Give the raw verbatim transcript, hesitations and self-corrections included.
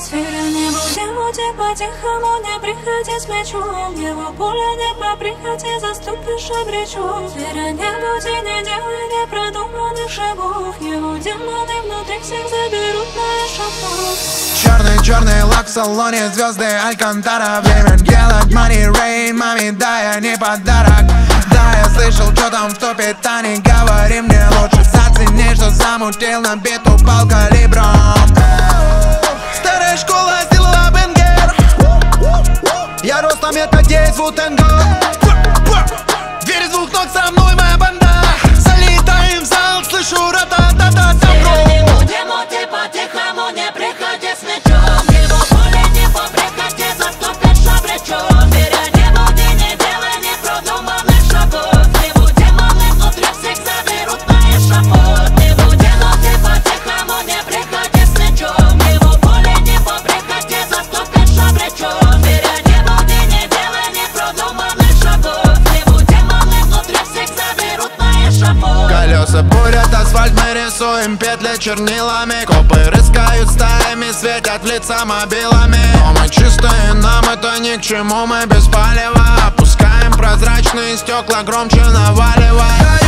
Сфера не будем уйти по-тихому, не приходи с мячом. Его поле не по прихоти, заступишь обречен. Сфера не будь и не делай непродуманных шагов. Его демоны внутри всех заберут на эшафот. Черный-черный лак в салоне, звезды Алькантара. Время делать money rain, маме дай, а не подарок. Да, я слышал, что там в топе, та не говори мне. Лучше зацени, что замутил на биту пал калибром. Старая школа сделала бенгер. Я ростом метр девять, вутенго. Двери с двух ног, со мной моя банда. Залетаем в зал, слышу ра-та-та-та-та. Не будем уйти по-тихому, не приходи с мячом. Его поле не по прихоти, заступишь обречен. Веря не буди, не делай непродуманных шагов. Его демоны внутри всех заберут на эшафот. Не будем уйти по-тихому, не приходи с мячом. Его поле не по прихоти, заступишь обречен. Веря не буди, не делай непродуманных шагов. Его демоны внутри всех заберут на эшафот. Колеса бурят асфальт, мы рисуем петли чернилами. Копы рыскают стаями, светят в лица мобилами. Но мы чистые, нам это ни к чему, мы без палева. Опускаем прозрачные стекла, громче наваливай.